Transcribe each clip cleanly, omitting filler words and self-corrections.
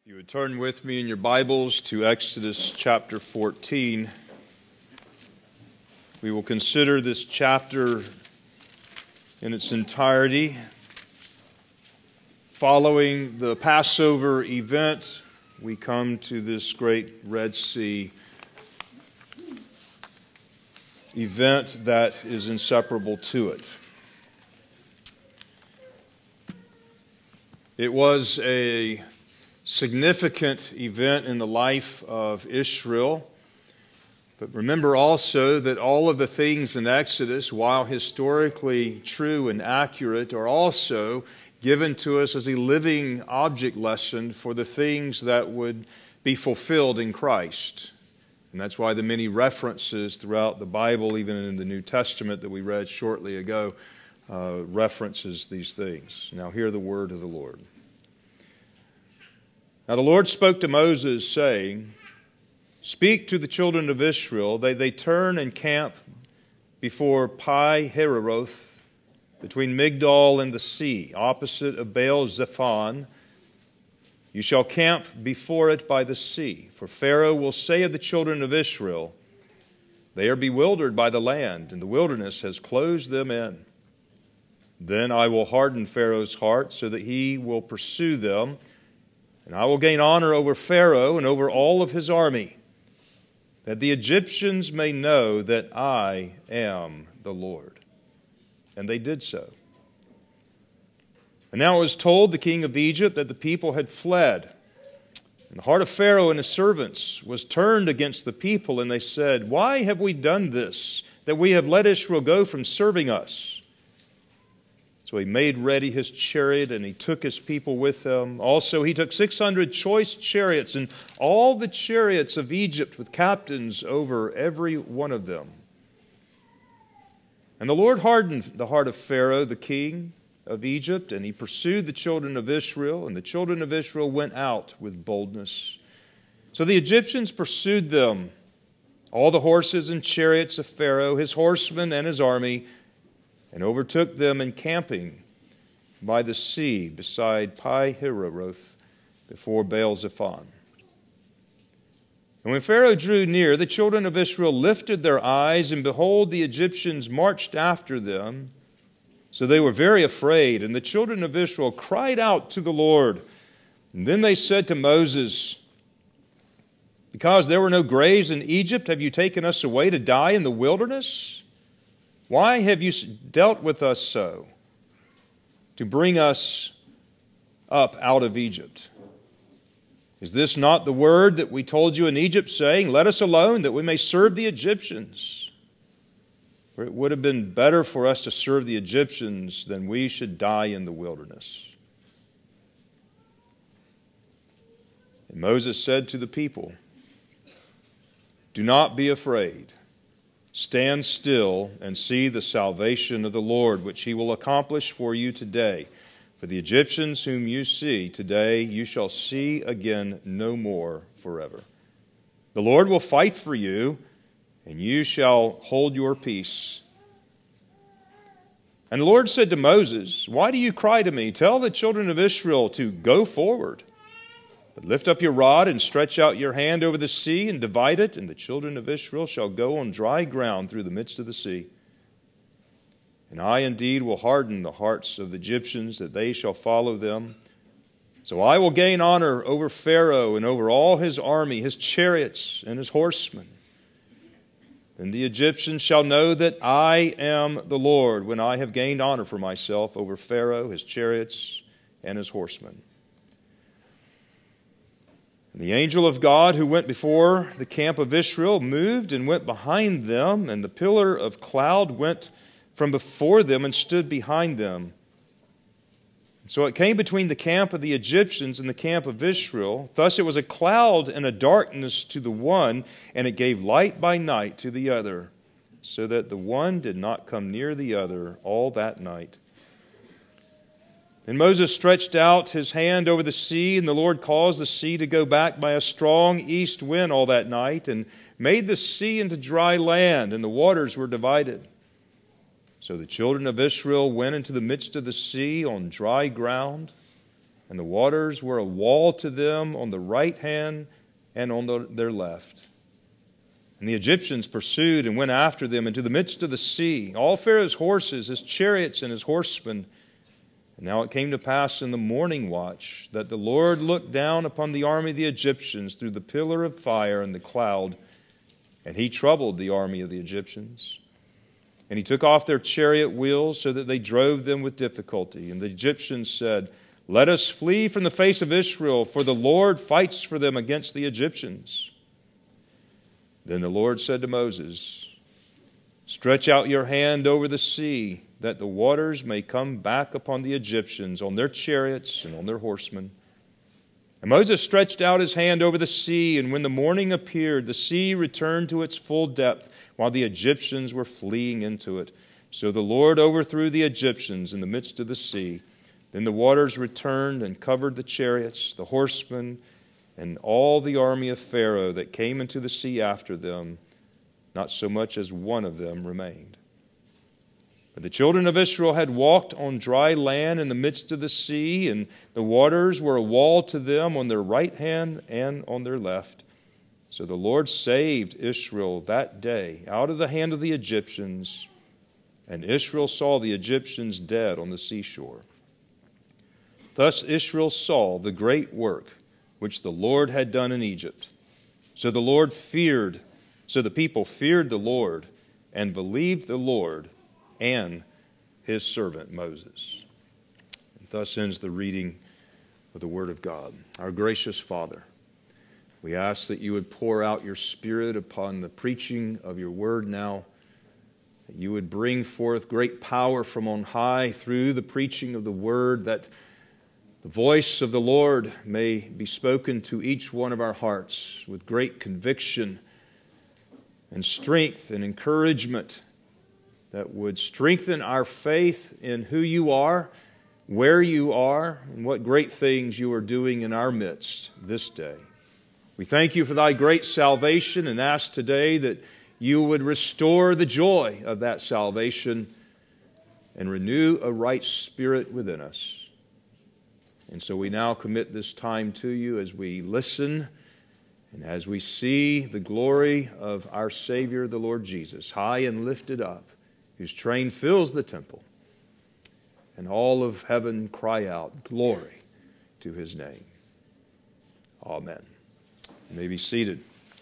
You would turn with me in your Bibles to Exodus chapter 14. We will consider this chapter in its entirety. Following the Passover event, we come to this great Red Sea event that is inseparable to it. It was a significant event in the life of Israel. But remember also that all of the things in Exodus, while historically true and accurate, are also given to us as a living object lesson for the things that would be fulfilled in Christ. And that's why the many references throughout the Bible, even in the New Testament that we read shortly ago, references these things. Now hear the word of the Lord. Now the Lord spoke to Moses, saying, "Speak to the children of Israel, they turn and camp before Pi-Hahiroth, between Migdol and the sea, opposite of Baal-Zephon. You shall camp before it by the sea. For Pharaoh will say of the children of Israel, they are bewildered by the land, and the wilderness has closed them in. Then I will harden Pharaoh's heart so that he will pursue them, and I will gain honor over Pharaoh and over all of his army, that the Egyptians may know that I am the Lord." And they did so. And now it was told the king of Egypt that the people had fled. And the heart of Pharaoh and his servants was turned against the people, and they said, "Why have we done this, that we have let Israel go from serving us?" So he made ready his chariot, and he took his people with him. Also he took 600 choice chariots, and all the chariots of Egypt with captains over every one of them. And the Lord hardened the heart of Pharaoh, the king of Egypt, and he pursued the children of Israel, and the children of Israel went out with boldness. So the Egyptians pursued them, all the horses and chariots of Pharaoh, his horsemen and his army, and overtook them encamping by the sea beside Pi-Hahiroth before Baal-Zephon. And when Pharaoh drew near, the children of Israel lifted their eyes, and behold, the Egyptians marched after them. So they were very afraid, and the children of Israel cried out to the Lord. And then they said to Moses, "Because there were no graves in Egypt, have you taken us away to die in the wilderness? Why have you dealt with us so, to bring us up out of Egypt? Is this not the word that we told you in Egypt, saying, 'Let us alone, that we may serve the Egyptians'? For it would have been better for us to serve the Egyptians than we should die in the wilderness." And Moses said to the people, "Do not be afraid. Stand still and see the salvation of the Lord, which he will accomplish for you today. For the Egyptians whom you see today, you shall see again no more forever. The Lord will fight for you, and you shall hold your peace." And the Lord said to Moses, "Why do you cry to me? Tell the children of Israel to go forward. But lift up your rod and stretch out your hand over the sea and divide it, and the children of Israel shall go on dry ground through the midst of the sea. And I indeed will harden the hearts of the Egyptians, that they shall follow them. So I will gain honor over Pharaoh and over all his army, his chariots and his horsemen. Then the Egyptians shall know that I am the Lord, when I have gained honor for myself over Pharaoh, his chariots, and his horsemen." And the angel of God who went before the camp of Israel moved and went behind them, and the pillar of cloud went from before them and stood behind them. So it came between the camp of the Egyptians and the camp of Israel. Thus it was a cloud and a darkness to the one, and it gave light by night to the other, so that the one did not come near the other all that night. And Moses stretched out his hand over the sea, and the Lord caused the sea to go back by a strong east wind all that night, and made the sea into dry land, and the waters were divided. So the children of Israel went into the midst of the sea on dry ground, and the waters were a wall to them on the right hand and on their left. And the Egyptians pursued and went after them into the midst of the sea, all Pharaoh's horses, his chariots, and his horsemen. And now it came to pass in the morning watch that the Lord looked down upon the army of the Egyptians through the pillar of fire and the cloud, and he troubled the army of the Egyptians. And he took off their chariot wheels so that they drove them with difficulty. And the Egyptians said, "Let us flee from the face of Israel, for the Lord fights for them against the Egyptians." Then the Lord said to Moses, "Stretch out your hand over the sea, that the waters may come back upon the Egyptians, on their chariots and on their horsemen." And Moses stretched out his hand over the sea, and when the morning appeared, the sea returned to its full depth, while the Egyptians were fleeing into it. So the Lord overthrew the Egyptians in the midst of the sea. Then the waters returned and covered the chariots, the horsemen, and all the army of Pharaoh that came into the sea after them. Not so much as one of them remained. But the children of Israel had walked on dry land in the midst of the sea, and the waters were a wall to them on their right hand and on their left. So the Lord saved Israel that day out of the hand of the Egyptians, and Israel saw the Egyptians dead on the seashore. Thus Israel saw the great work which the Lord had done in Egypt. So the people feared the Lord and believed the Lord and his servant Moses. And thus ends the reading of the Word of God. Our gracious Father, we ask that you would pour out your Spirit upon the preaching of your Word now, that you would bring forth great power from on high through the preaching of the Word, that the voice of the Lord may be spoken to each one of our hearts with great conviction and strength and encouragement that would strengthen our faith in who you are, where you are, and what great things you are doing in our midst this day. We thank you for thy great salvation and ask today that you would restore the joy of that salvation and renew a right spirit within us. And so we now commit this time to you as we listen and as we see the glory of our Savior, the Lord Jesus, high and lifted up, whose train fills the temple, and all of heaven cry out, "Glory to his name." Amen. You may be seated.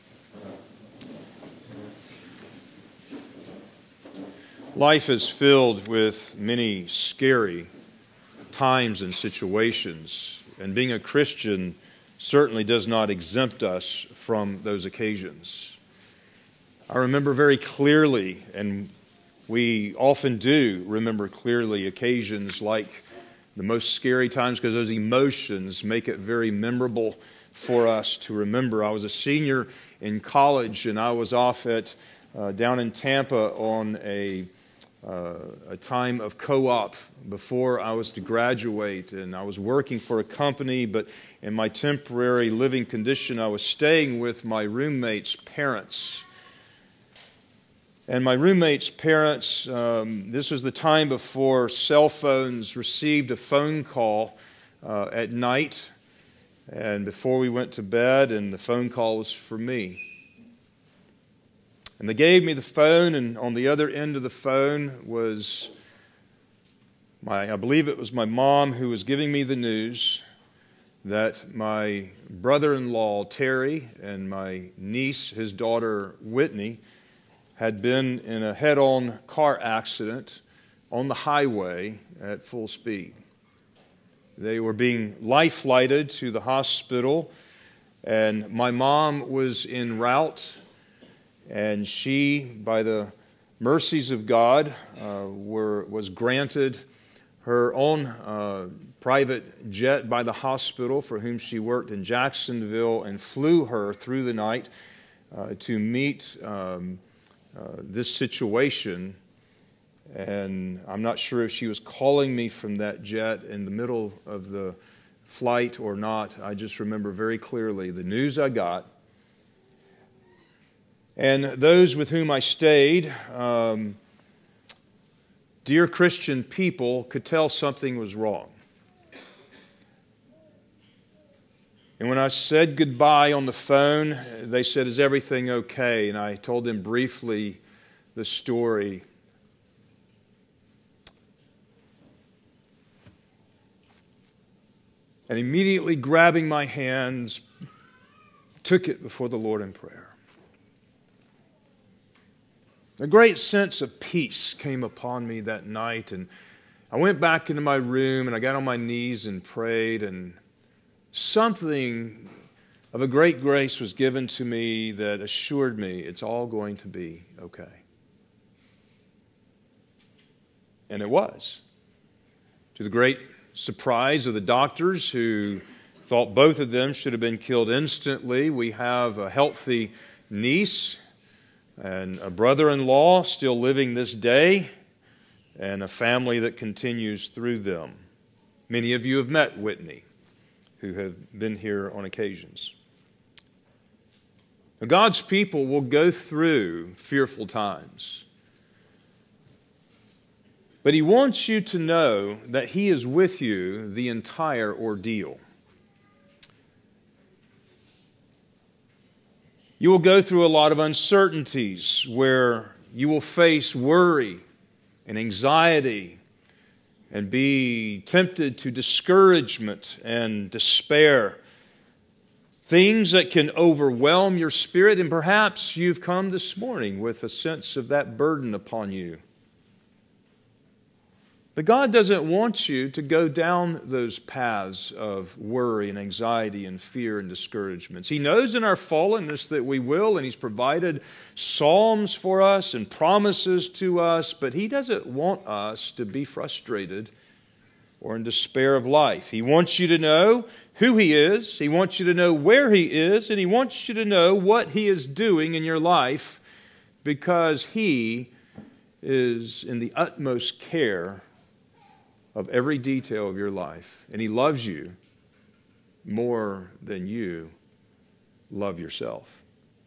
Life is filled with many scary times and situations, and being a Christian certainly does not exempt us from those occasions. I remember very clearly, and we often do remember clearly, occasions like the most scary times, because those emotions make it very memorable for us to remember. I was a senior in college, and I was off at down in Tampa on a time of co-op before I was to graduate, and I was working for a company, but in my temporary living condition, I was staying with my roommate's parents. And my roommate's parents, this was the time before cell phones, received a phone call at night and before we went to bed, and the phone call was for me. And they gave me the phone, and on the other end of the phone was I believe it was my mom, who was giving me the news that my brother-in-law, Terry, and my niece, his daughter, Whitney, had been in a head-on car accident on the highway at full speed. They were being life-flighted to the hospital, and my mom was en route, and she, by the mercies of God, was granted her own private jet by the hospital for whom she worked in Jacksonville, and flew her through the night to meet this situation. And I'm not sure if she was calling me from that jet in the middle of the flight or not. I just remember very clearly the news I got. And those with whom I stayed, dear Christian people, could tell something was wrong. And when I said goodbye on the phone, they said, "Is everything okay?" And I told them briefly the story. And immediately grabbing my hands, took it before the Lord in prayer. A great sense of peace came upon me that night, and I went back into my room and I got on my knees and prayed, and something of a great grace was given to me that assured me it's all going to be okay. And it was. To the great surprise of the doctors, who thought both of them should have been killed instantly, we have a healthy niece and a brother-in-law still living this day, and a family that continues through them. Many of you have met Whitney, who have been here on occasions. Now, God's people will go through fearful times. But He wants you to know that He is with you the entire ordeal. You will go through a lot of uncertainties where you will face worry and anxiety and be tempted to discouragement and despair. Things that can overwhelm your spirit, and perhaps you've come this morning with a sense of that burden upon you. But God doesn't want you to go down those paths of worry and anxiety and fear and discouragements. He knows in our fallenness that we will, and He's provided psalms for us and promises to us, but He doesn't want us to be frustrated or in despair of life. He wants you to know who He is, He wants you to know where He is, and He wants you to know what He is doing in your life, because He is in the utmost care of every detail of your life. And He loves you more than you love yourself.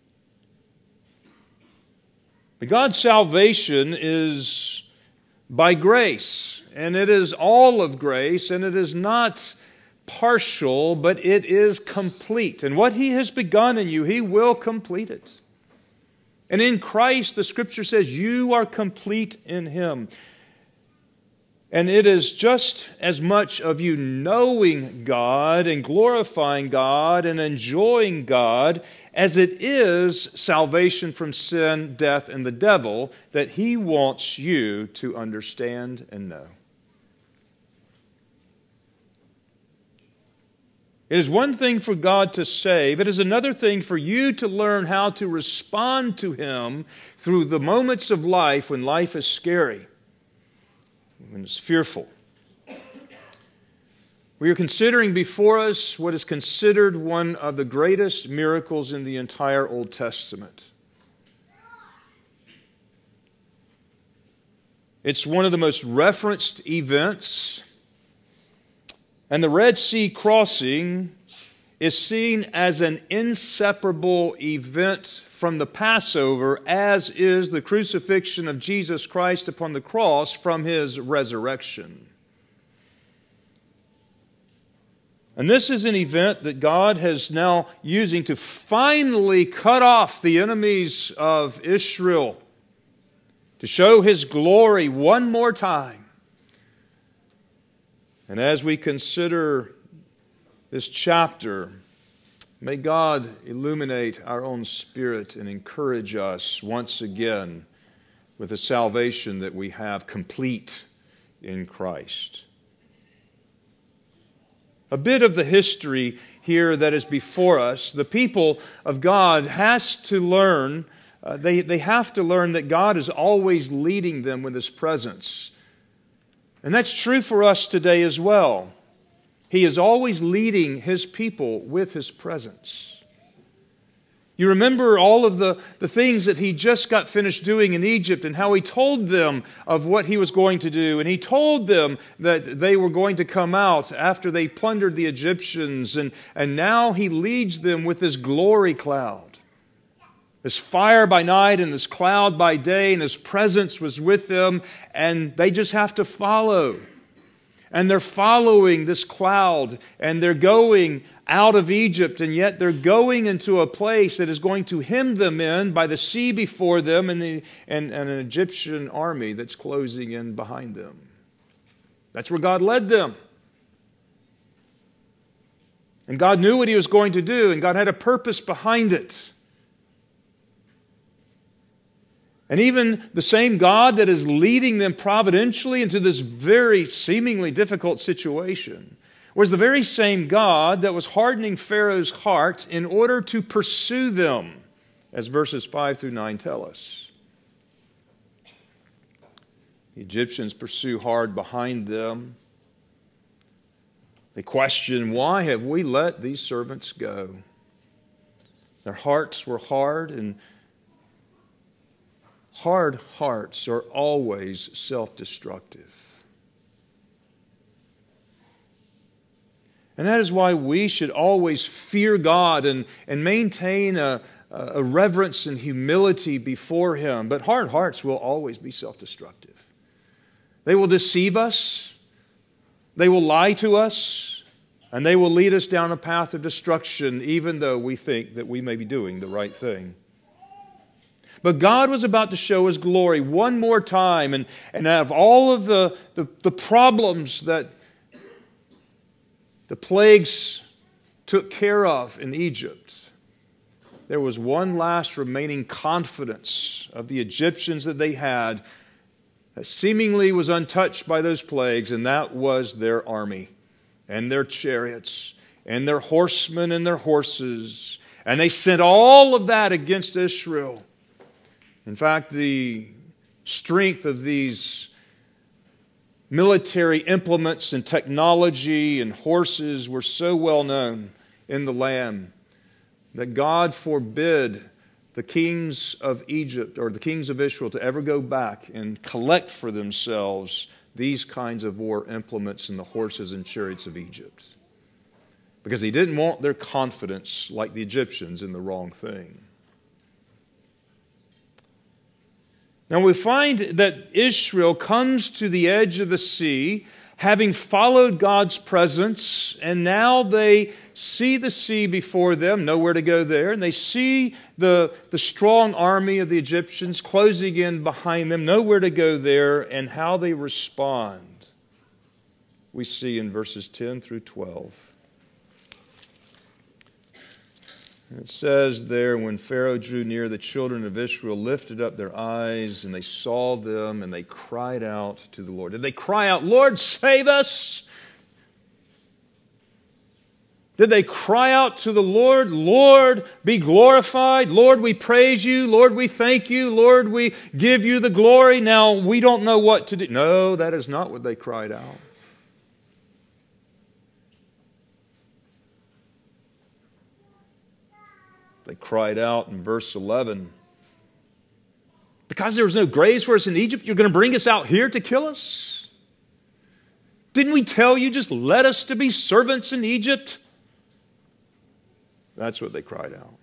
But God's salvation is by grace, and it is all of grace, and it is not partial, but it is complete. And what He has begun in you, He will complete it. And in Christ, the Scripture says, you are complete in Him. And it is just as much of you knowing God and glorifying God and enjoying God as it is salvation from sin, death, and the devil that He wants you to understand and know. It is one thing for God to save. It is another thing for you to learn how to respond to Him through the moments of life when life is scary, when it's fearful. We are considering before us what is considered one of the greatest miracles in the entire Old Testament. It's one of the most referenced events, and the Red Sea crossing is seen as an inseparable event from the Passover, as is the crucifixion of Jesus Christ upon the cross from His resurrection. And this is an event that God has now using to finally cut off the enemies of Israel, to show His glory one more time. And as we consider this chapter, may God illuminate our own spirit and encourage us once again with the salvation that we have complete in Christ. A bit of the history here that is before us. The people of God has to learn, they have to learn that God is always leading them with His presence. And that's true for us today as well. He is always leading His people with His presence. You remember all of the things that He just got finished doing in Egypt, and how He told them of what He was going to do. And He told them that they were going to come out after they plundered the Egyptians. And now He leads them with this glory cloud. This fire by night and this cloud by day, and His presence was with them, and they just have to follow. And they're following this cloud, and they're going out of Egypt, and yet they're going into a place that is going to hem them in by the sea before them and an Egyptian army that's closing in behind them. That's where God led them. And God knew what He was going to do, and God had a purpose behind it. And even the same God that is leading them providentially into this very seemingly difficult situation was the very same God that was hardening Pharaoh's heart in order to pursue them, as verses 5 through 9 tell us. The Egyptians pursue hard behind them. They question, why have we let these servants go? Their hearts were hard, and hard hearts are always self-destructive. And that is why we should always fear God and maintain a reverence and humility before Him. But hard hearts will always be self-destructive. They will deceive us. They will lie to us, and they will lead us down a path of destruction, even though we think that we may be doing the right thing. But God was about to show His glory one more time, and out of all of the problems that the plagues took care of in Egypt, there was one last remaining confidence of the Egyptians that they had that seemingly was untouched by those plagues, and that was their army and their chariots and their horsemen and their horses. And they sent all of that against Israel. In fact, the strength of these military implements and technology and horses were so well known in the land that God forbid the kings of Egypt or the kings of Israel to ever go back and collect for themselves these kinds of war implements and the horses and chariots of Egypt. Because He didn't want their confidence, like the Egyptians, in the wrong thing. Now we find that Israel comes to the edge of the sea, having followed God's presence, and now they see the sea before them, nowhere to go there, and they see the strong army of the Egyptians closing in behind them, nowhere to go there, and how they respond we see in verses 10 through 12. It says there, when Pharaoh drew near, the children of Israel lifted up their eyes, and they saw them, and they cried out to the Lord. Did they cry out, Lord, save us? Did they cry out to the Lord, Lord, be glorified? Lord, we praise you. Lord, we thank you. Lord, we give you the glory. Now, we don't know what to do. No, that is not what they cried out. They cried out in verse 11, because there was no graves for us in Egypt, you're going to bring us out here to kill us? Didn't we tell you just let us to be servants in Egypt? That's what they cried out.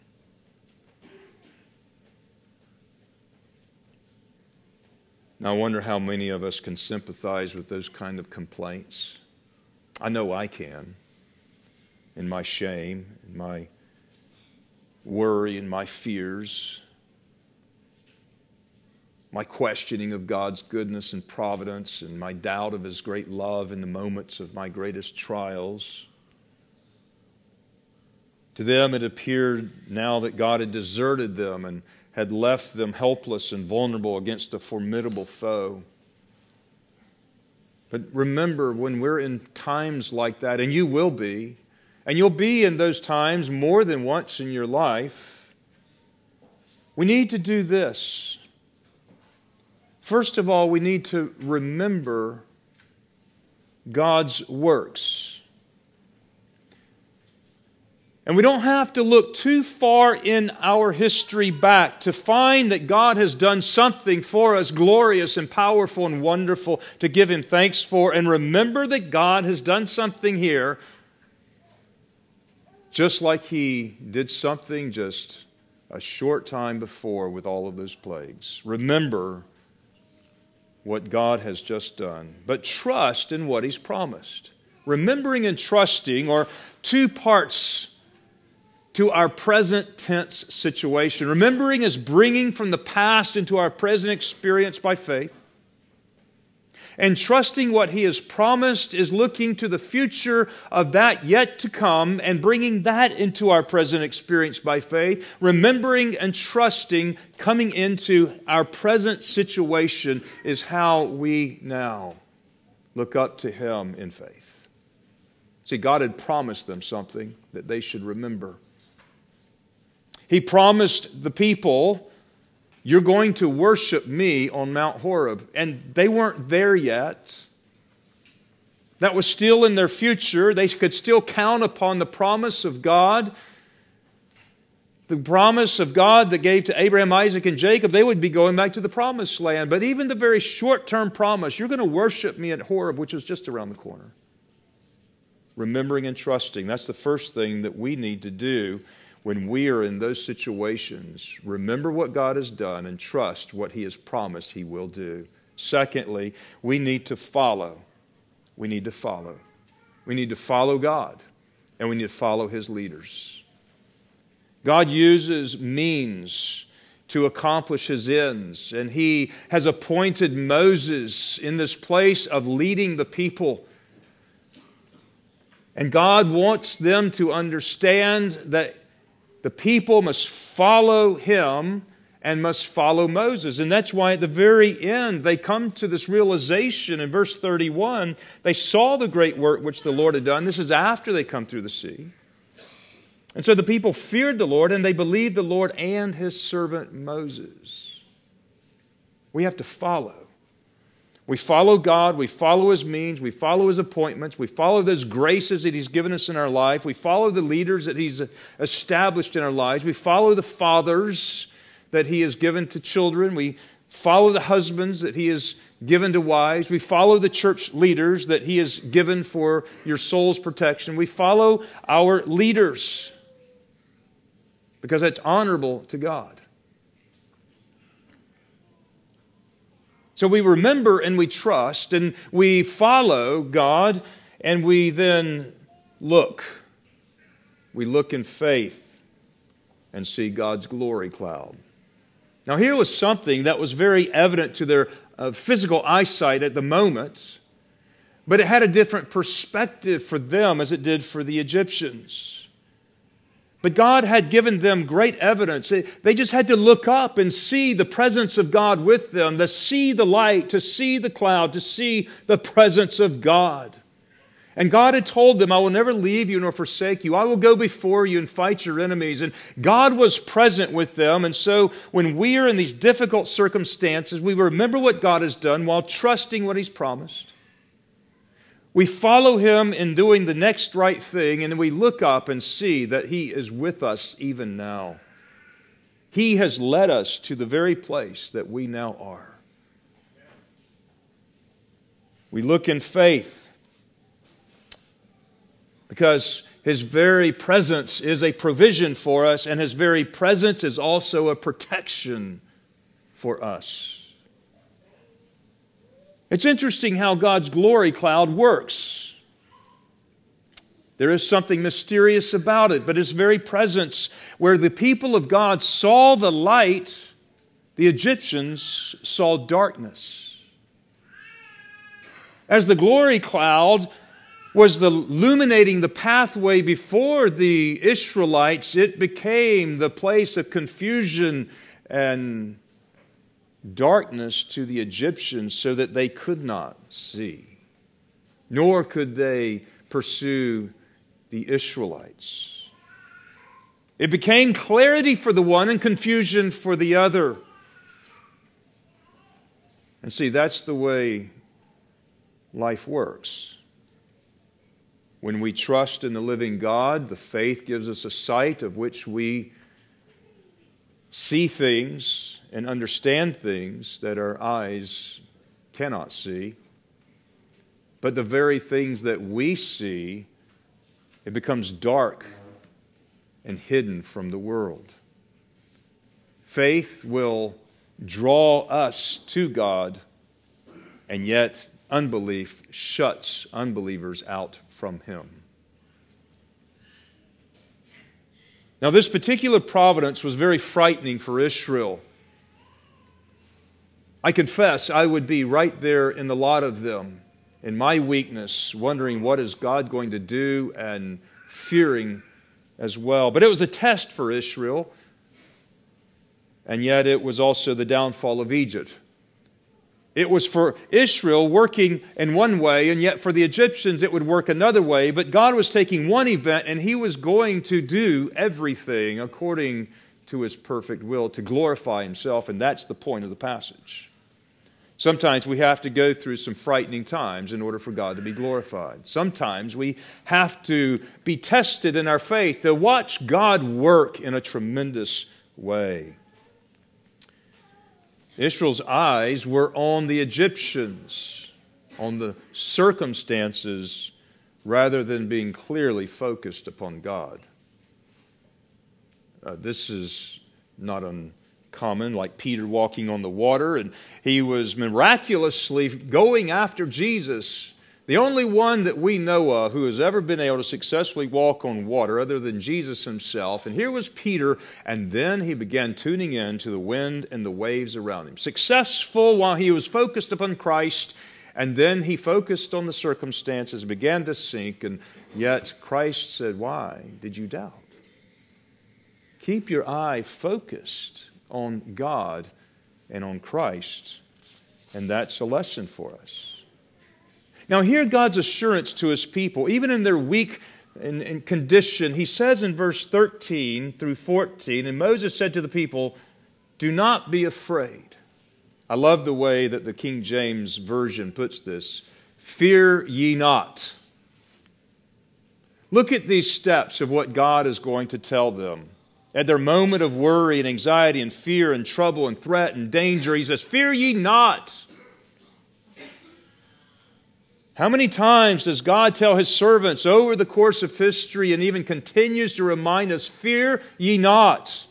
Now I wonder how many of us can sympathize with those kind of complaints. I know I can, in my shame, in my worry and my fears, my questioning of God's goodness and providence, and my doubt of His great love in the moments of my greatest trials. To them it appeared now that God had deserted them and had left them helpless and vulnerable against a formidable foe. But remember, when we're in times like that, and you will be, and you'll be in those times more than once in your life, we need to do this. First of all, we need to remember God's works. And we don't have to look too far in our history back to find that God has done something for us glorious and powerful and wonderful to give Him thanks for. And remember that God has done something here just like He did something just a short time before with all of those plagues. Remember what God has just done, but trust in what He's promised. Remembering and trusting are two parts to our present tense situation. Remembering is bringing from the past into our present experience by faith. And trusting what He has promised is looking to the future of that yet to come and bringing that into our present experience by faith. Remembering and trusting coming into our present situation is how we now look up to Him in faith. See, God had promised them something that they should remember. He promised the people, you're going to worship me on Mount Horeb. And they weren't there yet. That was still in their future. They could still count upon the promise of God. The promise of God that gave to Abraham, Isaac, and Jacob, they would be going back to the promised land. But even the very short-term promise, you're going to worship me at Horeb, which was just around the corner. Remembering and trusting. That's the first thing that we need to do when we are in those situations. Remember what God has done and trust what He has promised He will do. Secondly, we need to follow. We need to follow. We need to follow God, and we need to follow His leaders. God uses means to accomplish His ends, and He has appointed Moses in this place of leading the people. And God wants them to understand that the people must follow Him and must follow Moses. And that's why at the very end they come to this realization in verse 31. They saw the great work which the Lord had done. This is after they come through the sea. And so the people feared the Lord and they believed the Lord and His servant Moses. We have to follow. We follow God, we follow His means, we follow His appointments, we follow those graces that He's given us in our life, we follow the leaders that He's established in our lives, we follow the fathers that He has given to children, we follow the husbands that He has given to wives, we follow the church leaders that He has given for your soul's protection, we follow our leaders because that's honorable to God. So we remember and we trust and we follow God and we then look. We look in faith and see God's glory cloud. Now here was something that was very evident to their physical eyesight at the moment, but it had a different perspective for them as it did for the Egyptians. But God had given them great evidence. They just had to look up and see the presence of God with them, to see the light, to see the cloud, to see the presence of God. And God had told them, I will never leave you nor forsake you. I will go before you and fight your enemies. And God was present with them. And so when we are in these difficult circumstances, we remember what God has done while trusting what He's promised. We follow Him in doing the next right thing, and we look up and see that He is with us even now. He has led us to the very place that we now are. We look in faith because His very presence is a provision for us, and His very presence is also a protection for us. It's interesting how God's glory cloud works. There is something mysterious about it, but His very presence, where the people of God saw the light, the Egyptians saw darkness. As the glory cloud was illuminating the pathway before the Israelites, it became the place of confusion and darkness to the Egyptians so that they could not see, nor could they pursue the Israelites. It became clarity for the one and confusion for the other. And see, that's the way life works. When we trust in the living God, the faith gives us a sight of which we see things and understand things that our eyes cannot see. But the very things that we see, it becomes dark and hidden from the world. Faith will draw us to God, and yet unbelief shuts unbelievers out from Him. Now, this particular providence was very frightening for Israel. I confess I would be right there in the lot of them, in my weakness, wondering what is God going to do and fearing as well. But it was a test for Israel, and yet it was also the downfall of Egypt. It was for Israel working in one way, and yet for the Egyptians it would work another way. But God was taking one event and He was going to do everything according to His perfect will to glorify Himself, and that's the point of the passage. Sometimes we have to go through some frightening times in order for God to be glorified. Sometimes we have to be tested in our faith to watch God work in a tremendous way. Israel's eyes were on the Egyptians, on the circumstances, rather than being clearly focused upon God. This is not uncommon, like Peter walking on the water, and he was miraculously going after Jesus, the only one that we know of who has ever been able to successfully walk on water other than Jesus Himself. And here was Peter, and then he began tuning in to the wind and the waves around him. Successful while he was focused upon Christ, and then he focused on the circumstances, began to sink, and yet Christ said, "Why did you doubt?" Keep your eye focused on God and on Christ, and that's a lesson for us. Now, hear God's assurance to His people, even in their weak in condition. He says in verse 13 through 14, and Moses said to the people, "Do not be afraid." I love the way that the King James Version puts this. "Fear ye not." Look at these steps of what God is going to tell them. At their moment of worry and anxiety and fear and trouble and threat and danger, He says, "Fear ye not." How many times does God tell His servants over the course of history and even continues to remind us, "Fear ye not"?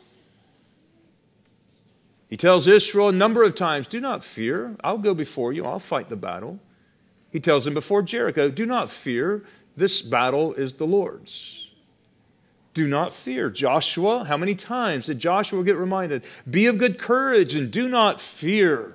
He tells Israel a number of times, "Do not fear. I'll go before you. I'll fight the battle." He tells them before Jericho, "Do not fear. This battle is the Lord's." Do not fear. Joshua, how many times did Joshua get reminded? "Be of good courage and do not fear."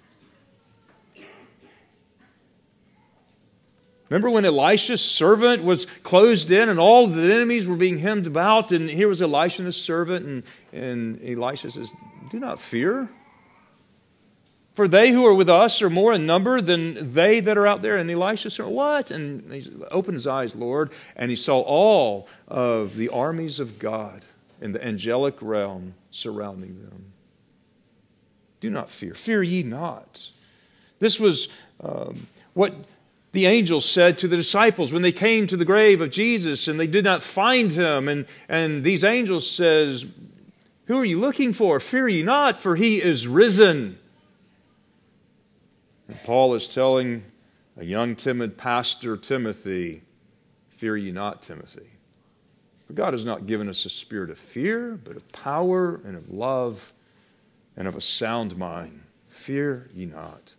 Remember when Elisha's servant was closed in and all the enemies were being hemmed about, and here was Elisha and his servant, and Elisha says, "Do not fear. For they who are with us are more in number than they that are out there." And Elisha said, "What?" And he opened his eyes, Lord, and he saw all of the armies of God in the angelic realm surrounding them. Do not fear. Fear ye not. This was what the angels said to the disciples when they came to the grave of Jesus and they did not find Him. And these angels says, "Who are you looking for? Fear ye not, for He is risen." And Paul is telling a young timid pastor, Timothy, "Fear ye not, Timothy. For God has not given us a spirit of fear, but of power and of love and of a sound mind. Fear ye not."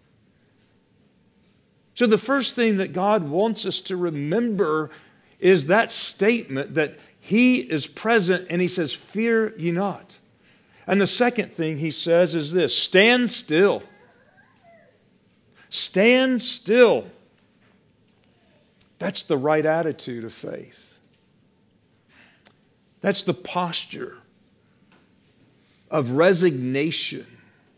So the first thing that God wants us to remember is that statement that He is present and He says, "Fear ye not." And the second thing He says is this: stand still. Stand still. That's the right attitude of faith. That's the posture of resignation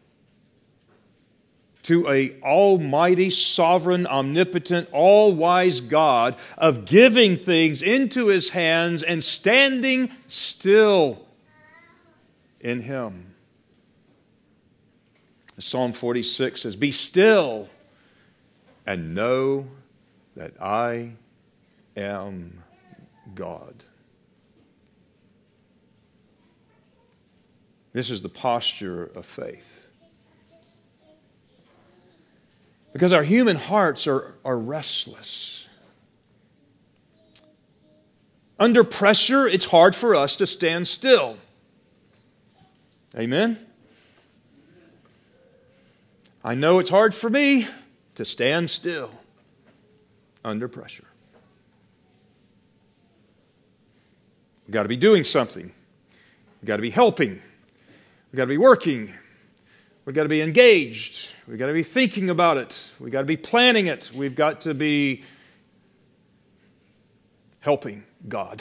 to an almighty, sovereign, omnipotent, all-wise God, of giving things into His hands and standing still in Him. Psalm 46 says, "Be still and know that I am God." This is the posture of faith. Because our human hearts are restless. Under pressure, it's hard for us to stand still. Amen? I know it's hard for me to stand still under pressure. We've got to be doing something. We've got to be helping. We've got to be working. We've got to be engaged. We've got to be thinking about it. We've got to be planning it. We've got to be helping God.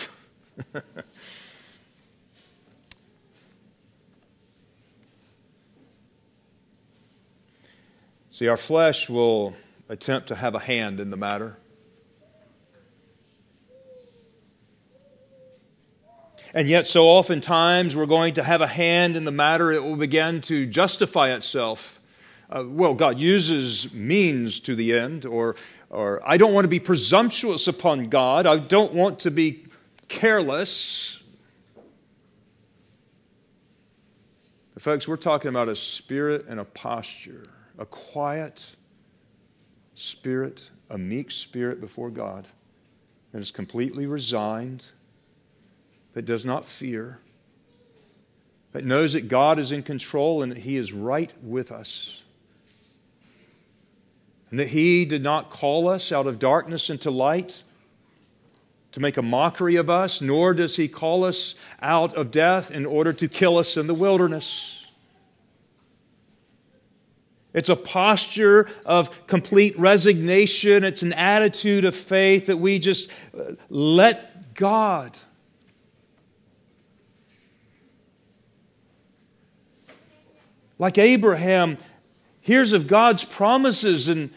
See, our flesh will attempt to have a hand in the matter. And yet, so oftentimes, we're going to have a hand in the matter. It will begin to justify itself. God uses means to the end, or I don't want to be presumptuous upon God. I don't want to be careless. But folks, we're talking about a spirit and a posture, a quiet spirit, a meek spirit before God that is completely resigned, that does not fear, that knows that God is in control and that He is right with us. And that He did not call us out of darkness into light to make a mockery of us, nor does He call us out of death in order to kill us in the wilderness. It's a posture of complete resignation. It's an attitude of faith that we just let God. Like Abraham hears of God's promises in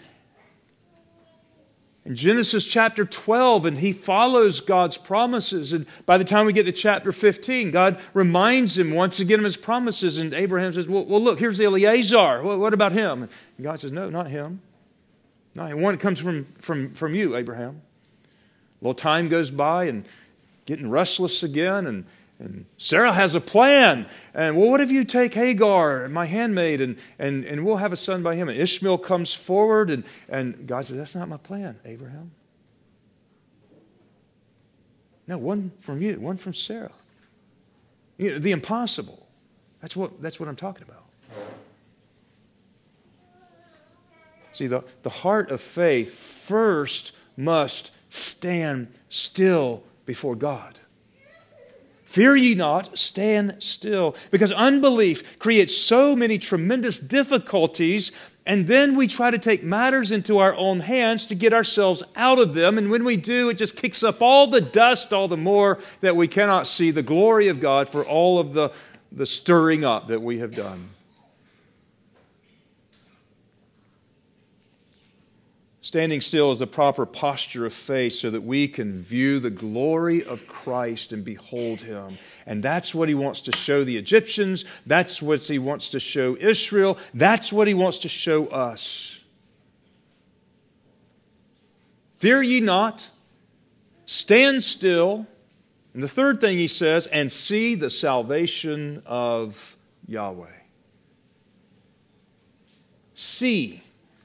Genesis chapter 12, and he follows God's promises. And by the time we get to chapter 15, God reminds him once again of His promises. And Abraham says, well look, here's Eliezer. What about him? And God says, no, not him. Not him. One that comes from you, Abraham. A little time goes by and getting restless again, and Sarah has a plan. And what if you take Hagar, my handmaid, and we'll have a son by him? And Ishmael comes forward, and God says, that's not my plan, Abraham. No, one from you, one from Sarah. You know, the impossible. That's what I'm talking about. See, the heart of faith first must stand still before God. Fear ye not, stand still. Because unbelief creates so many tremendous difficulties, and then we try to take matters into our own hands to get ourselves out of them. And when we do, it just kicks up all the dust all the more that we cannot see the glory of God for all of the stirring up that we have done. Standing still is the proper posture of faith so that we can view the glory of Christ and behold Him. And that's what He wants to show the Egyptians. That's what He wants to show Israel. That's what He wants to show us. Fear ye not, stand still. And the third thing He says, and see the salvation of Yahweh. See.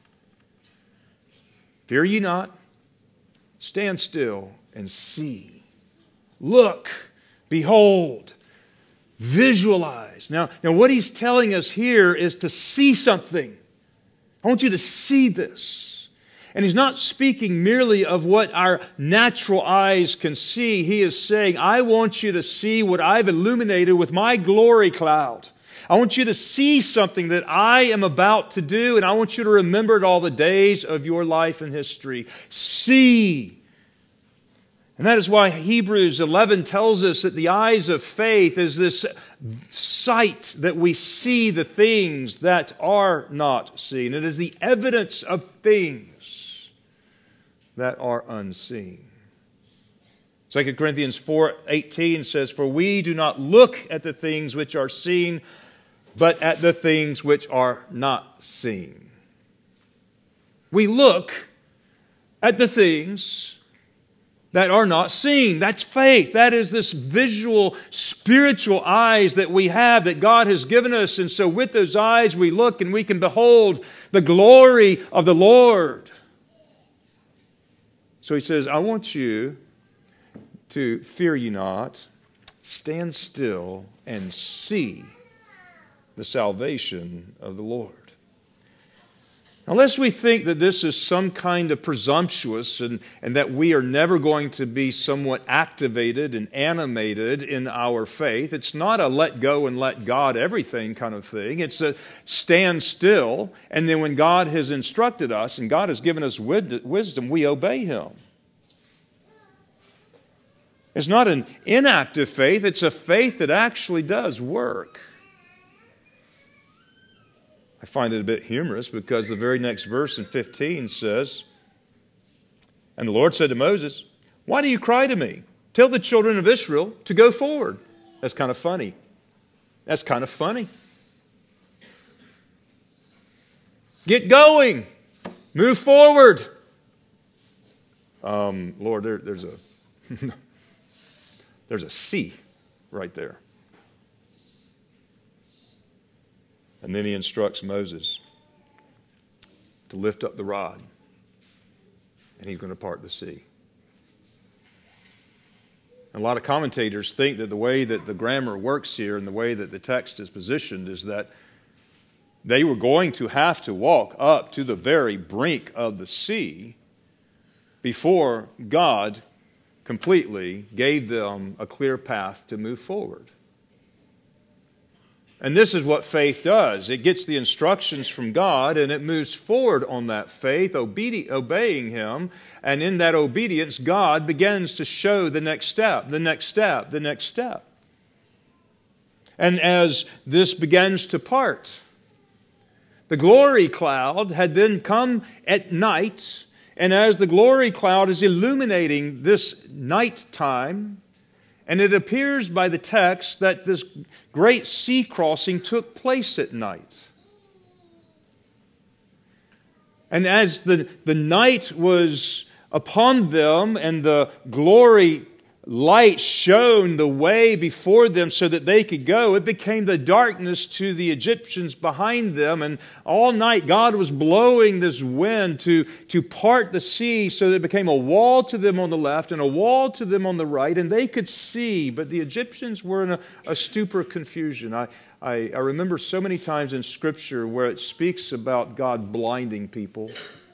Fear ye not, stand still and see. Look, behold, visualize. Now what He's telling us here is to see something. I want you to see this. And He's not speaking merely of what our natural eyes can see. He is saying, I want you to see what I've illuminated with my glory cloud. I want you to see something that I am about to do, and I want you to remember it all the days of your life and history. See. And that is why Hebrews 11 tells us that the eyes of faith is this sight that we see the things that are not seen. It is the evidence of things that are unseen. 2 Corinthians 4:18 says, for we do not look at the things which are seen, but at the things which are not seen. We look at the things that are not seen. That's faith. That is this visual, spiritual eyes that we have, that God has given us. And so with those eyes we look and we can behold the glory of the Lord. So He says, I want you to fear ye not, stand still and see the salvation of the Lord. Unless we think that this is some kind of presumptuous and that we are never going to be somewhat activated and animated in our faith, it's not a let go and let God everything kind of thing. It's a stand still, and then when God has instructed us and God has given us wisdom, we obey Him. It's not an inactive faith, it's a faith that actually does work. I find it a bit humorous because the very next verse in 15 says, "And the Lord said to Moses, 'Why do you cry to me? Tell the children of Israel to go forward.'" That's kind of funny. That's kind of funny. Get going. Move forward. Lord, there's a C right there. And then He instructs Moses to lift up the rod, and He's going to part the sea. And a lot of commentators think that the way that the grammar works here and the way that the text is positioned is that they were going to have to walk up to the very brink of the sea before God completely gave them a clear path to move forward. And this is what faith does. It gets the instructions from God and it moves forward on that faith, obeying Him. And in that obedience, God begins to show the next step, the next step, the next step. And as this begins to part, the glory cloud had then come at night. And as the glory cloud is illuminating this night time, and it appears by the text that this great sea crossing took place at night. And as the night was upon them and the glory light shone the way before them so that they could go, it became the darkness to the Egyptians behind them. And all night God was blowing this wind to part the sea so that it became a wall to them on the left and a wall to them on the right, and they could see, but the Egyptians were in a stupor of confusion. I remember so many times in Scripture where it speaks about God blinding people,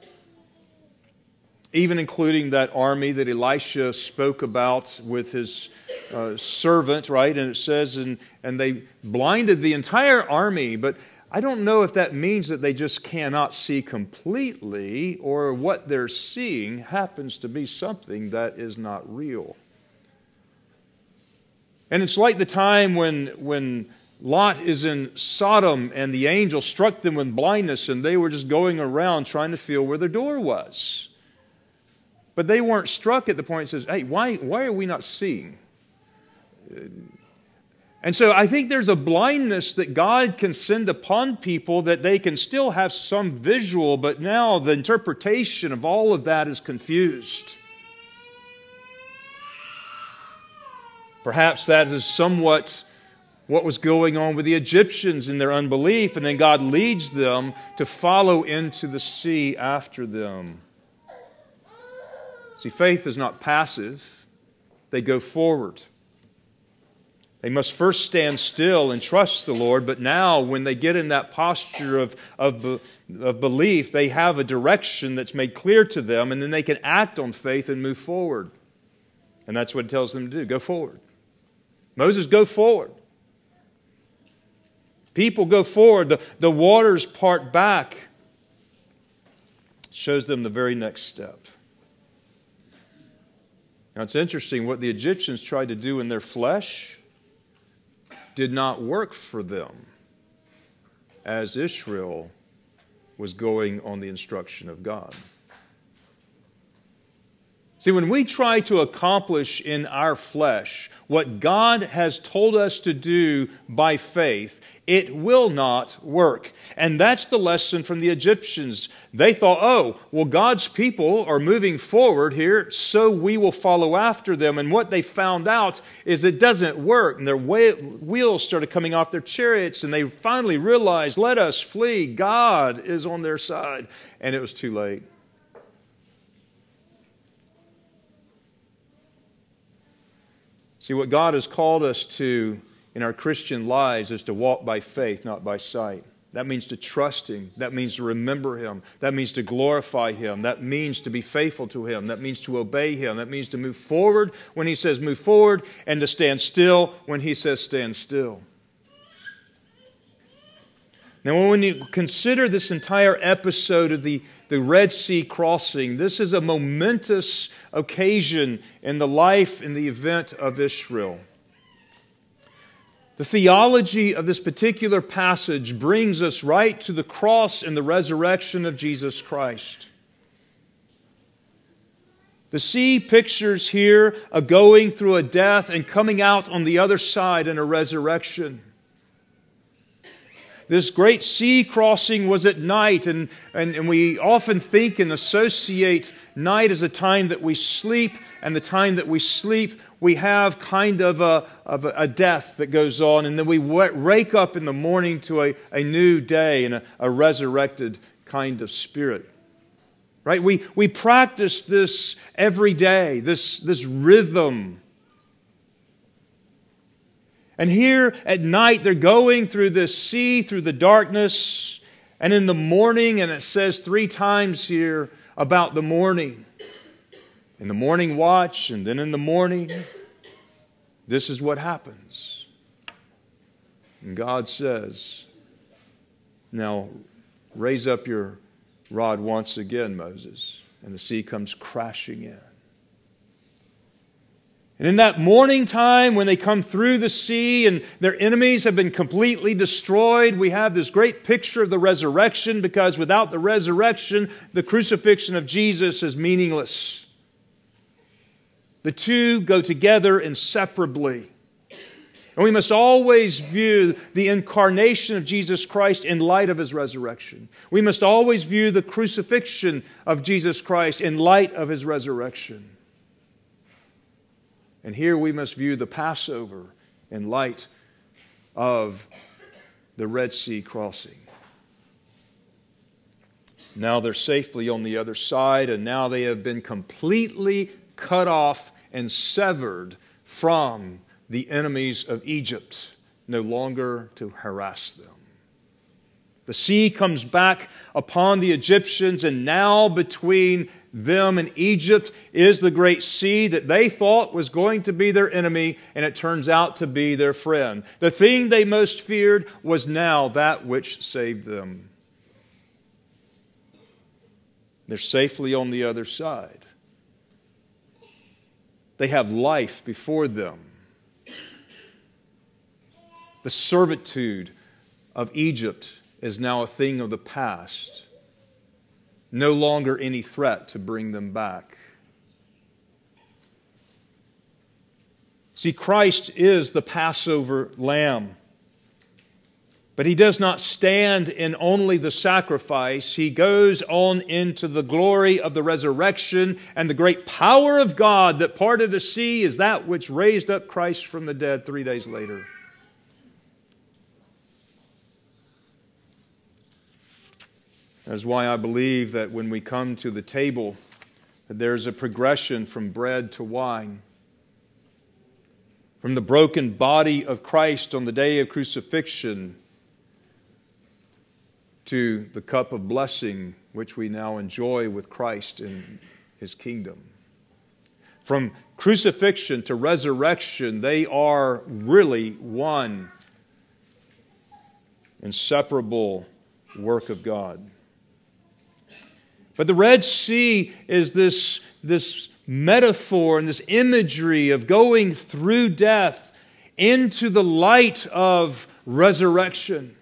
even including that army that Elisha spoke about with his servant, right? And it says, and they blinded the entire army. But I don't know if that means that they just cannot see completely, or what they're seeing happens to be something that is not real. And it's like the time when Lot is in Sodom and the angel struck them with blindness and they were just going around trying to feel where their door was. But they weren't struck at the point that says, hey, why are we not seeing? And so I think there's a blindness that God can send upon people that they can still have some visual, but now the interpretation of all of that is confused. Perhaps that is somewhat what was going on with the Egyptians in their unbelief, and then God leads them to follow into the sea after them. See, faith is not passive. They go forward. They must first stand still and trust the Lord, but now when they get in that posture of belief, they have a direction that's made clear to them, and then they can act on faith and move forward. And that's what it tells them to do. Go forward. Moses, go forward. People go forward. The waters part back. It shows them the very next step. Now it's interesting, what the Egyptians tried to do in their flesh did not work for them as Israel was going on the instruction of God. See, when we try to accomplish in our flesh what God has told us to do by faith, it will not work. And that's the lesson from the Egyptians. They thought, oh, well, God's people are moving forward here, so we will follow after them. And what they found out is it doesn't work. And their wheels started coming off their chariots, and they finally realized, let us flee. God is on their side. And it was too late. See, what God has called us to in our Christian lives is to walk by faith, not by sight. That means to trust Him. That means to remember Him. That means to glorify Him. That means to be faithful to Him. That means to obey Him. That means to move forward when He says move forward, and to stand still when He says stand still. Now, when you consider this entire episode of the Red Sea crossing, this is a momentous occasion in the life and the event of Israel. The theology of this particular passage brings us right to the cross and the resurrection of Jesus Christ. The sea pictures here a going through a death and coming out on the other side in a resurrection. This great sea crossing was at night, and we often think and associate night as a time that we sleep, and the time that we sleep, we have kind of a death that goes on, and then we wake up in the morning to a new day and a resurrected kind of spirit. Right? We practice this every day, this rhythm. And here at night, they're going through this sea, through the darkness, and in the morning, and it says 3 times here about the morning. In the morning watch, and then in the morning, this is what happens. And God says, now raise up your rod once again, Moses. And the sea comes crashing in. And in that morning time, when they come through the sea and their enemies have been completely destroyed, we have this great picture of the resurrection, because without the resurrection, the crucifixion of Jesus is meaningless. The two go together inseparably. And we must always view the incarnation of Jesus Christ in light of His resurrection. We must always view the crucifixion of Jesus Christ in light of His resurrection. And here we must view the Passover in light of the Red Sea crossing. Now they're safely on the other side, and now they have been completely cut off and severed from the enemies of Egypt, no longer to harass them. The sea comes back upon the Egyptians, and now between them and Egypt is the great sea that they thought was going to be their enemy, and it turns out to be their friend. The thing they most feared was now that which saved them. They're safely on the other side. They have life before them. The servitude of Egypt is now a thing of the past. No longer any threat to bring them back. See, Christ is the Passover lamb. But He does not stand in only the sacrifice. He goes on into the glory of the resurrection and the great power of God that parted the sea is that which raised up Christ from the dead 3 days later. That's why I believe that when we come to the table, that there's a progression from bread to wine. From the broken body of Christ on the day of crucifixion to the cup of blessing which we now enjoy with Christ in His kingdom. From crucifixion to resurrection, they are really one inseparable work of God. But the Red Sea is this metaphor and this imagery of going through death into the light of resurrection.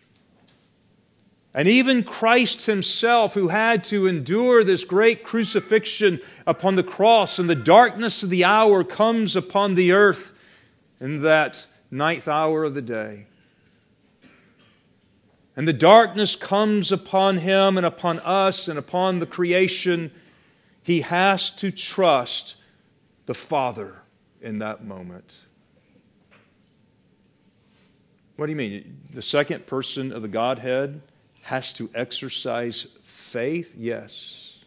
And even Christ Himself, who had to endure this great crucifixion upon the cross, and the darkness of the hour comes upon the earth in that 9th hour of the day. And the darkness comes upon Him and upon us and upon the creation. He has to trust the Father in that moment. What do you mean? The second person of the Godhead has to exercise faith? Yes.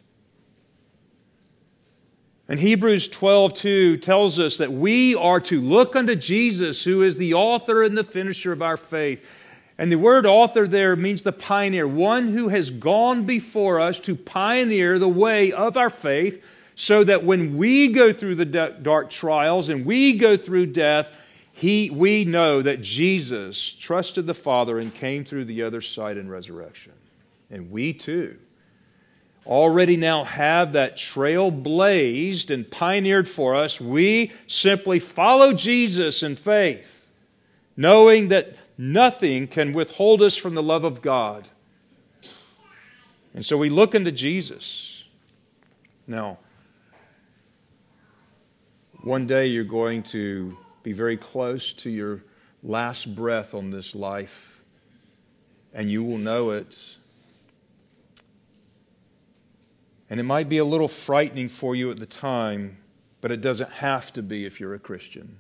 And Hebrews 12:2 tells us that we are to look unto Jesus, who is the author and the finisher of our faith. And the word author there means the pioneer, one who has gone before us to pioneer the way of our faith, so that when we go through the dark trials and we go through death, we know that Jesus trusted the Father and came through the other side in resurrection. And we too already now have that trail blazed and pioneered for us. We simply follow Jesus in faith, knowing that nothing can withhold us from the love of God. And so we look into Jesus. Now, one day you're going to be very close to your last breath on this life, and you will know it. And it might be a little frightening for you at the time, but it doesn't have to be if you're a Christian.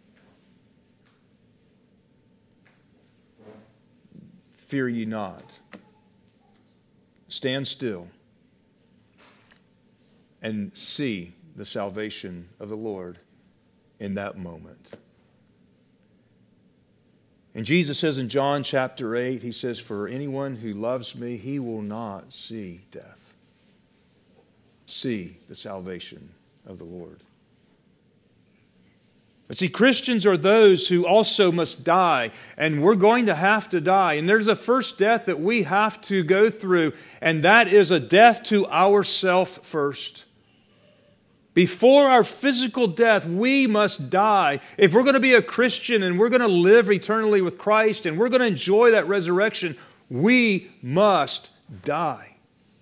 Fear ye not. Stand still and see the salvation of the Lord in that moment. And Jesus says in John chapter 8, He says, "For anyone who loves me, he will not see death." See the salvation of the Lord. But see, Christians are those who also must die, and we're going to have to die. And there's a first death that we have to go through, and that is a death to ourself first. Before our physical death, we must die. If we're going to be a Christian and we're going to live eternally with Christ and we're going to enjoy that resurrection, we must die.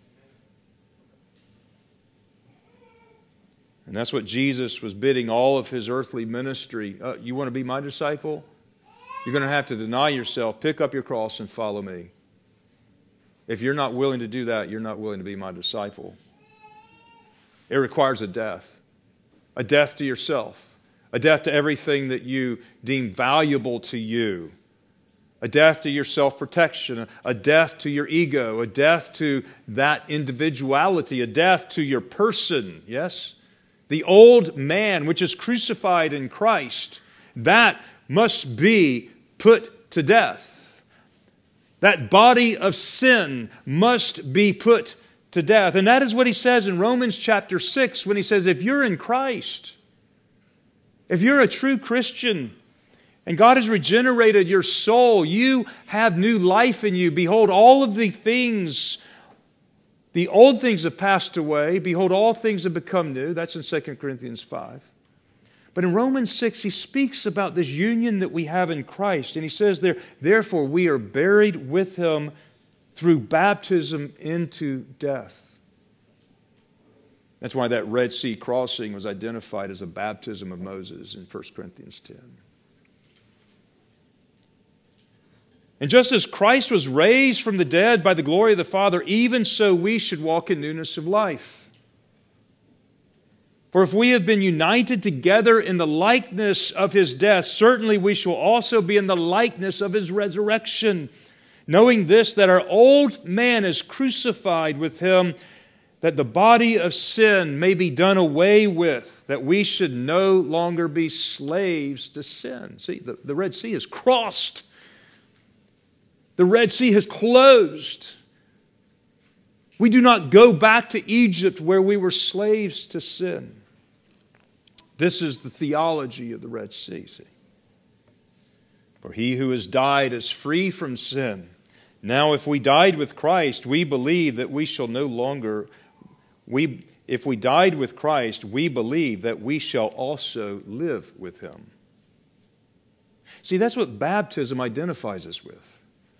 And that's what Jesus was bidding all of His earthly ministry. You want to be my disciple? You're going to have to deny yourself, pick up your cross, and follow me. If you're not willing to do that, you're not willing to be my disciple. It requires a death to yourself, a death to everything that you deem valuable to you, a death to your self-protection, a death to your ego, a death to that individuality, a death to your person, yes? The old man, which is crucified in Christ, that must be put to death. That body of sin must be put to death. And that is what he says in Romans chapter 6 when he says, if you're in Christ, if you're a true Christian, and God has regenerated your soul, you have new life in you. Behold, all of the things, the old things have passed away. Behold, all things have become new. That's in 2 Corinthians 5. But in Romans 6, he speaks about this union that we have in Christ. And he says there, therefore we are buried with Him through baptism into death. That's why that Red Sea crossing was identified as a baptism of Moses in 1 Corinthians 10. And just as Christ was raised from the dead by the glory of the Father, even so we should walk in newness of life. For if we have been united together in the likeness of His death, certainly we shall also be in the likeness of His resurrection. Knowing this, that our old man is crucified with Him, that the body of sin may be done away with, that we should no longer be slaves to sin. See, the Red Sea is crossed. The Red Sea has closed. We do not go back to Egypt where we were slaves to sin. This is the theology of the Red Sea. See? For he who has died is free from sin. Now, if we died with Christ, we believe that we shall no longer. If we died with Christ, we believe that we shall also live with Him. See, that's what baptism identifies us with.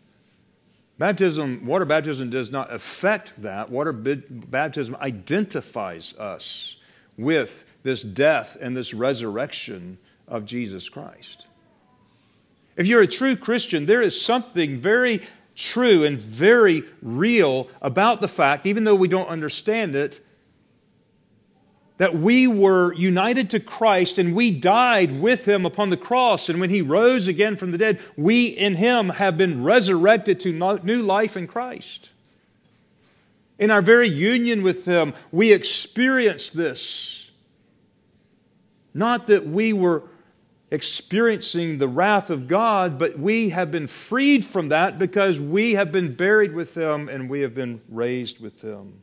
Water baptism does not affect that. Water baptism identifies us with this death and this resurrection of Jesus Christ. If you're a true Christian, there is something very true and very real about the fact, even though we don't understand it, that we were united to Christ and we died with Him upon the cross. And when He rose again from the dead, we in Him have been resurrected to new life in Christ. In our very union with Him, we experience this. Not that we were experiencing the wrath of God, but we have been freed from that because we have been buried with Him and we have been raised with Him.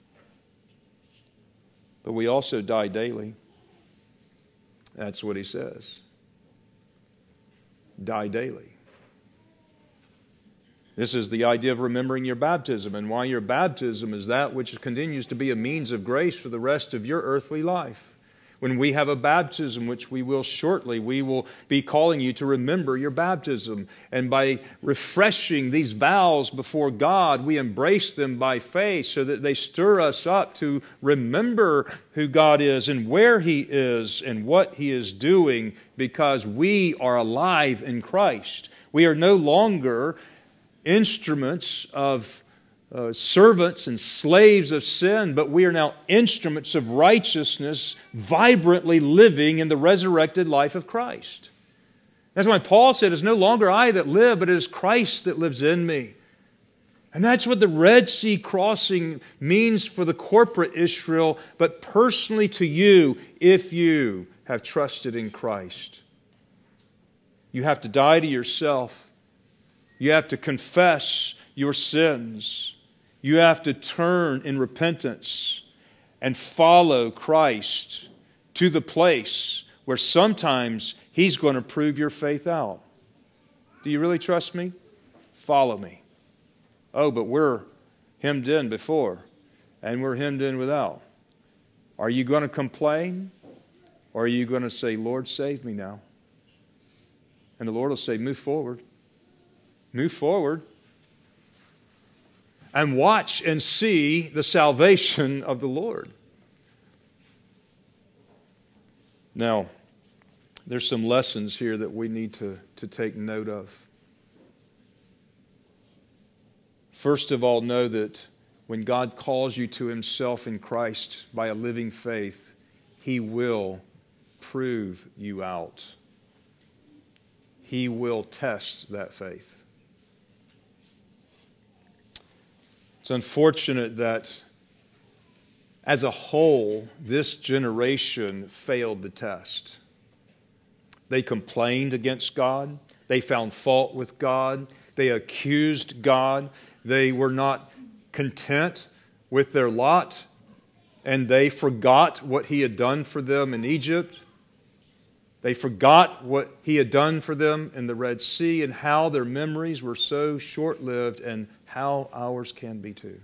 But we also die daily. That's what he says. Die daily. This is the idea of remembering your baptism, and why your baptism is that which continues to be a means of grace for the rest of your earthly life. When we have a baptism, which we will shortly, we will be calling you to remember your baptism. And by refreshing these vows before God, we embrace them by faith so that they stir us up to remember who God is and where He is and what He is doing, because we are alive in Christ. We are no longer instruments of servants and slaves of sin, but we are now instruments of righteousness, vibrantly living in the resurrected life of Christ. That's why Paul said, "It's no longer I that live, but it is Christ that lives in me." And that's what the Red Sea crossing means for the corporate Israel, but personally to you, if you have trusted in Christ. You have to die to yourself. You have to confess your sins. You have to turn in repentance and follow Christ to the place where sometimes He's going to prove your faith out. Do you really trust me? Follow me. Oh, but we're hemmed in before, and we're hemmed in without. Are you going to complain, or are you going to say, "Lord, save me now"? And the Lord will say, "Move forward. Move forward. And watch and see the salvation of the Lord." Now, there's some lessons here that we need to take note of. First of all, know that when God calls you to Himself in Christ by a living faith, He will prove you out. He will test that faith. It's unfortunate that, as a whole, this generation failed the test. They complained against God. They found fault with God. They accused God. They were not content with their lot, and they forgot what He had done for them in Egypt. They forgot what He had done for them in the Red Sea, and how their memories were so short-lived, and how ours can be too.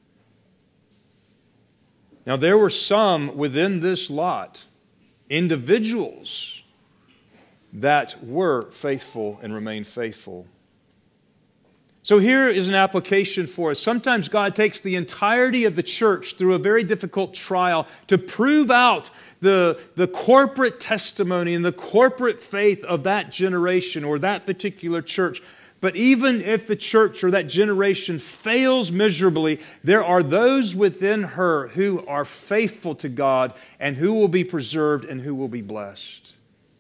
Now, there were some within this lot, individuals, that were faithful and remained faithful. So here is an application for us. Sometimes God takes the entirety of the church through a very difficult trial to prove out the corporate testimony and the corporate faith of that generation or that particular church. But even if the church or that generation fails miserably, there are those within her who are faithful to God and who will be preserved and who will be blessed.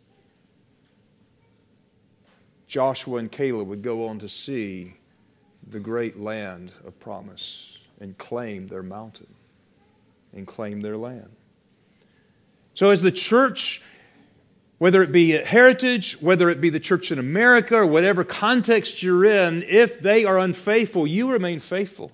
Joshua and Caleb would go on to see the great land of promise and claim their mountain and claim their land. So as the church, whether it be at Heritage, whether it be the church in America, or whatever context you're in, if they are unfaithful, you remain faithful.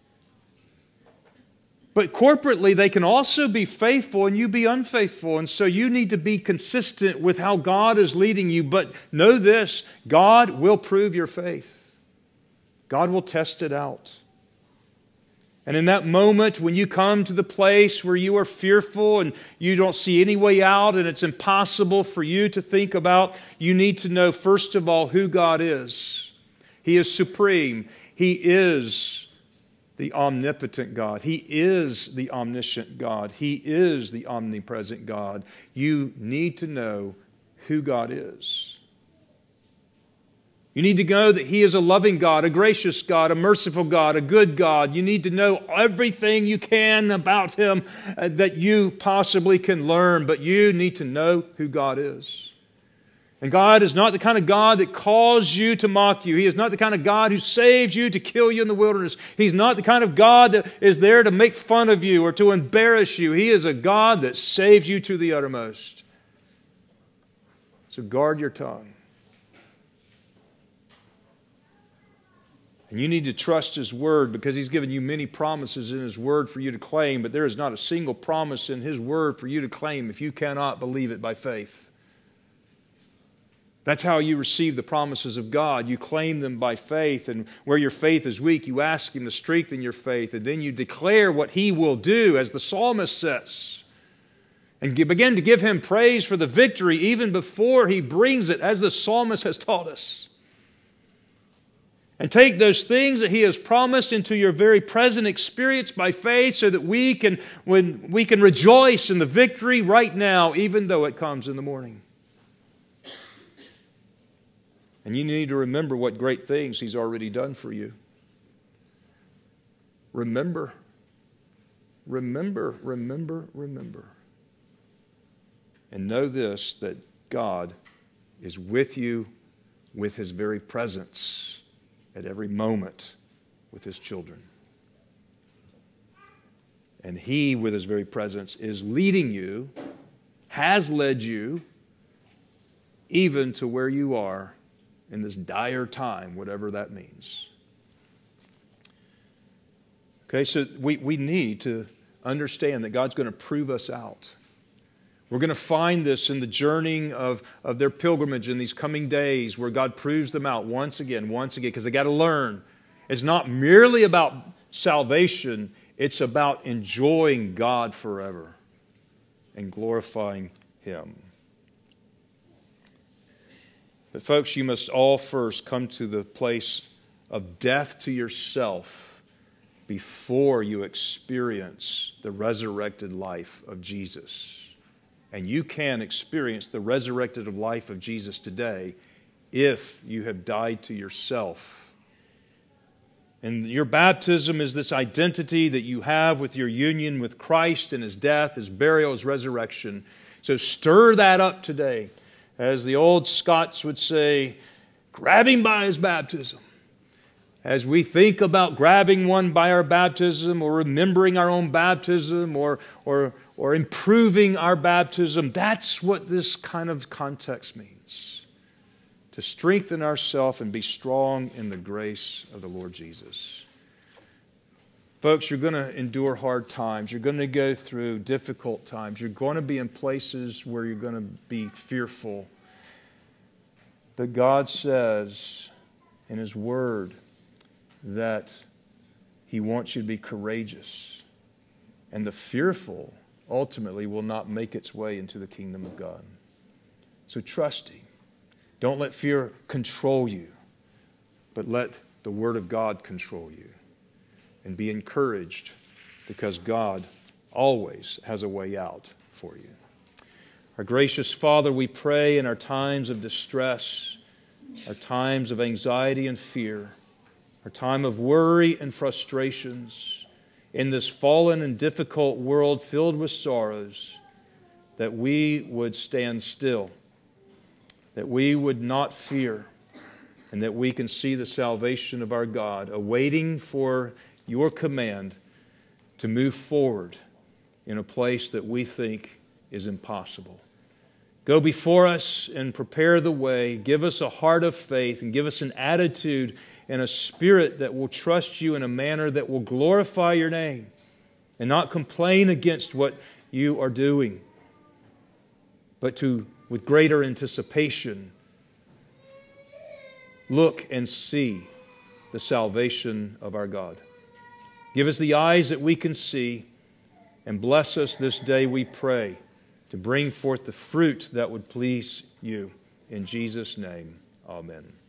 But corporately, they can also be faithful and you be unfaithful. And so you need to be consistent with how God is leading you. But know this, God will prove your faith. God will test it out. And in that moment, when you come to the place where you are fearful and you don't see any way out and it's impossible for you to think about, you need to know, first of all, who God is. He is supreme. He is the omnipotent God. He is the omniscient God. He is the omnipresent God. You need to know who God is. You need to know that He is a loving God, a gracious God, a merciful God, a good God. You need to know everything you can about Him that you possibly can learn, but you need to know who God is. And God is not the kind of God that calls you to mock you. He is not the kind of God who saves you to kill you in the wilderness. He's not the kind of God that is there to make fun of you or to embarrass you. He is a God that saves you to the uttermost. So So guard your tongue. And you need to trust His Word, because He's given you many promises in His Word for you to claim, but there is not a single promise in His Word for you to claim if you cannot believe it by faith. That's how you receive the promises of God. You claim them by faith, and where your faith is weak, you ask Him to strengthen your faith, and then you declare what He will do, as the psalmist says, and begin to give Him praise for the victory even before He brings it, as the psalmist has taught us. And take those things that He has promised into your very present experience by faith, so that we can rejoice in the victory right now, even though it comes in the morning. And you need to remember what great things He's already done for you. Remember. Remember, remember, remember. And know this, that God is with you with His very presence at every moment with His children. And He, with His very presence, is leading you, has led you, even to where you are in this dire time, whatever that means. Okay, so we need to understand that God's going to prove us out. We're going to find this in the journeying of their pilgrimage in these coming days, where God proves them out once again, because they got to learn. It's not merely about salvation, it's about enjoying God forever and glorifying Him. But folks, you must all first come to the place of death to yourself before you experience the resurrected life of Jesus. And you can experience the resurrected life of Jesus today if you have died to yourself. And your baptism is this identity that you have with your union with Christ and His death, His burial, His resurrection. So stir that up today. As the old Scots would say, grab him by his baptism. As we think about grabbing one by our baptism, or remembering our own baptism, or improving our baptism, that's what this kind of context means. To strengthen ourselves and be strong in the grace of the Lord Jesus. Folks, you're going to endure hard times. You're going to go through difficult times. You're going to be in places where you're going to be fearful. But God says in His Word that He wants you to be courageous. And the fearful ultimately will not make its way into the kingdom of God. So trust Him. Don't let fear control you, but let the Word of God control you. And be encouraged, because God always has a way out for you. Our gracious Father, we pray in our times of distress, our times of anxiety and fear, our time of worry and frustrations, in this fallen and difficult world filled with sorrows, that we would stand still, that we would not fear, and that we can see the salvation of our God, awaiting for Your command to move forward in a place that we think is impossible. Go before us and prepare the way. Give us a heart of faith, and give us an attitude and a spirit that will trust You in a manner that will glorify Your name and not complain against what You are doing, but to, with greater anticipation, look and see the salvation of our God. Give us the eyes that we can see, and bless us this day, we pray, to bring forth the fruit that would please You. In Jesus' name, amen.